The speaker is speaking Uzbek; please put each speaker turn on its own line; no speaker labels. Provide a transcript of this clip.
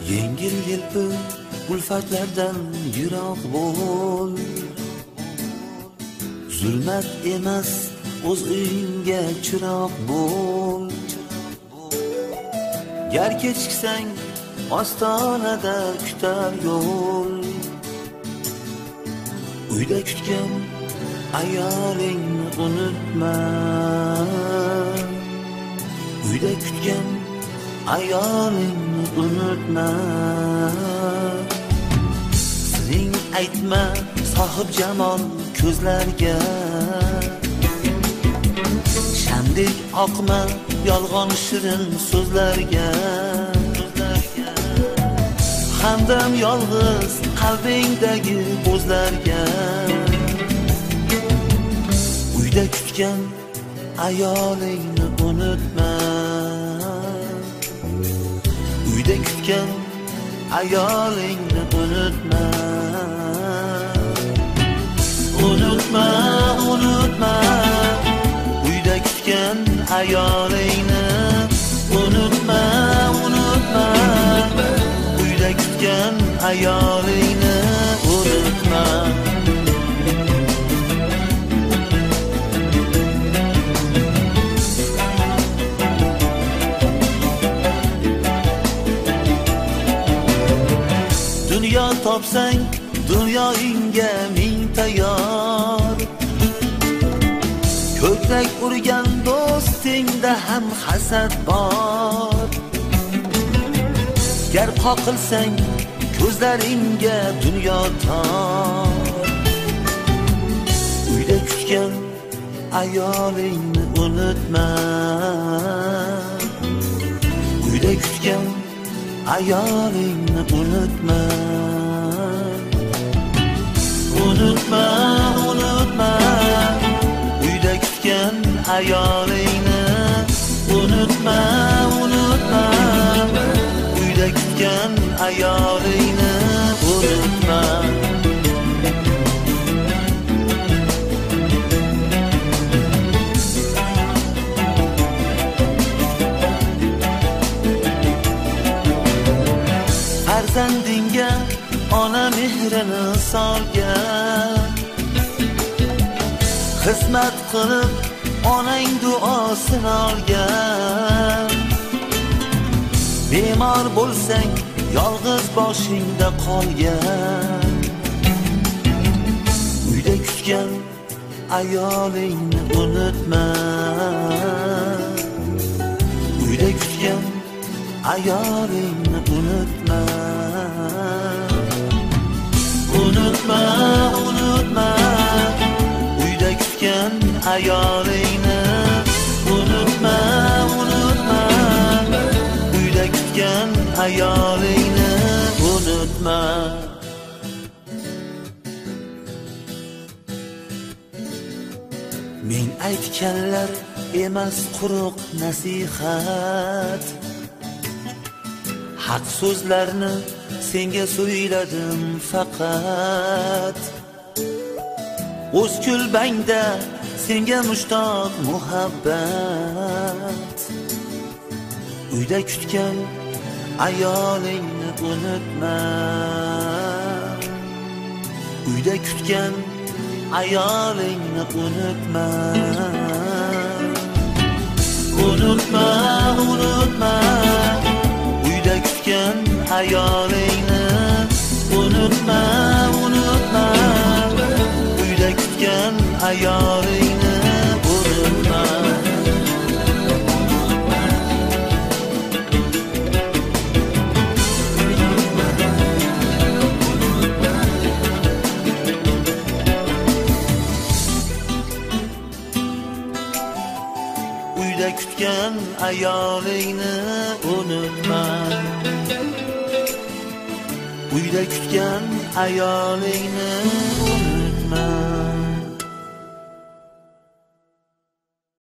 Yengil yelpi ulfatlardan yiroq bo'l. Zulmat emas, o'z uyingga chiroq bo'l. Gar kechiksang ostonada kutar yo'l. Uyda kutgan ayolingni unutma. Uyda kutgan ayolingni unutma. Siring aytma sohib jamol ko'zlarga. Shamdek oqma yolg'on shirin so'zlarga. Hamdam yolg'iz qalbingdagi bo'zlarga. Uyda kutgan ayolingni unutma. Uyda kutgan ayolingni unutma. Unutma, unutma. Uyda kutgan ayolingni unutma, unutma. Uyda kutgan ayolingni unutma. Dunyo topsang dunyoingga ming tayyor. Ko'krak urgan do'stingda ham hasad bor. Gar qoqilsang ko'zlaringga dunyo tor. Uyda kutgan ayolingni unutma. Uyda kutgan ayolingni unutma. Unutma, unutma. Uyda kutgan ayolingni unutma, unutma. Uyda kutgan ayolingni unutma. Farzandingga ona mehrini solgan. Xizmat qilib onang duosini olgan. Bemor bo'lsang yolg'iz boshingda qolgan. Uyda kutgan ayolingni unutma. Uyda kutgan ayolingni unutma. Unutma, unutma. Uyda kutgan ayolingni unutma, unutma. Uyda kutgan ayolingni unutma. Men aytganlar emas quruq nasihat. Haq so'zlarni senga so'yladim faqat. O'z kulbangda senga mushtoq muhabbat. Uyda kutgan ayolingni unutma. Uyda kutgan ayolingni unutma. Unutma, unutma. Uyda kutgan ayolingni unutma, unutma. Uyda kutgan ayolingni unutma. Uyda kutgan ayolingni unutma. Uyda kutgan ayolingni unutma.